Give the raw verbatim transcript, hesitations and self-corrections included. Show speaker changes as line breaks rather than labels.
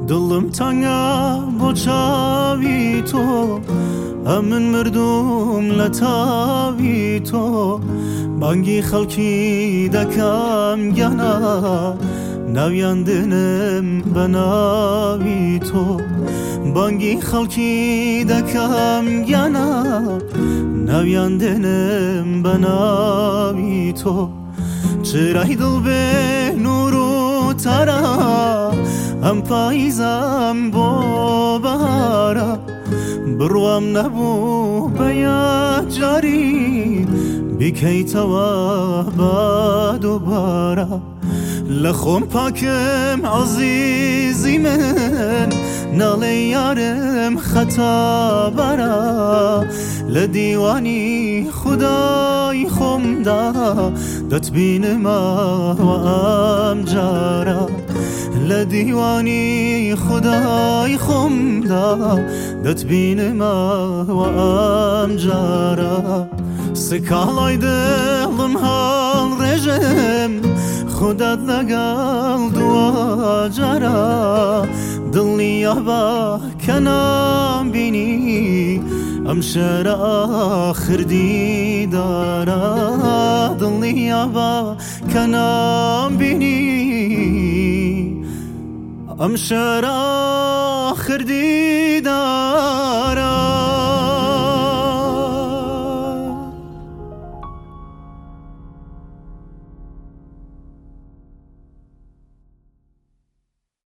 دڵم تەنگە بۆ چاوی تۆ ئەمن مردوم لە تاوی تۆ بانگی خەڵکی دەکەم گیانە ناویان دنم بە ناوی تۆ بانگی خەڵکی دەکەم گیانە ناویان دنم بە ناوی تۆ چرای دڵ بێ نور و تارە ئەم پاییزەم بۆ بەهارە بڕوام نەبوو بە یەکجاری بیکەیتەوە بە دووبارە لە خۆم پاکم عەزیزی من ناڵێ یارم خەتابەرە لە دیوانی خودای خۆمدا دەتبینمەوە ئەم جارە لە دیوانی خودای خۆمدا دەتبینمەوە ئەم جارە سکاڵای دڵم هەڵڕێژم خودت لەگەڵ دووەجارە دڵنیا بە کە نامبینی ئەم شەرە ئاخر دیدارە دڵنیا بە کە نامبینی ئەم شەرە ئاخر دیدارە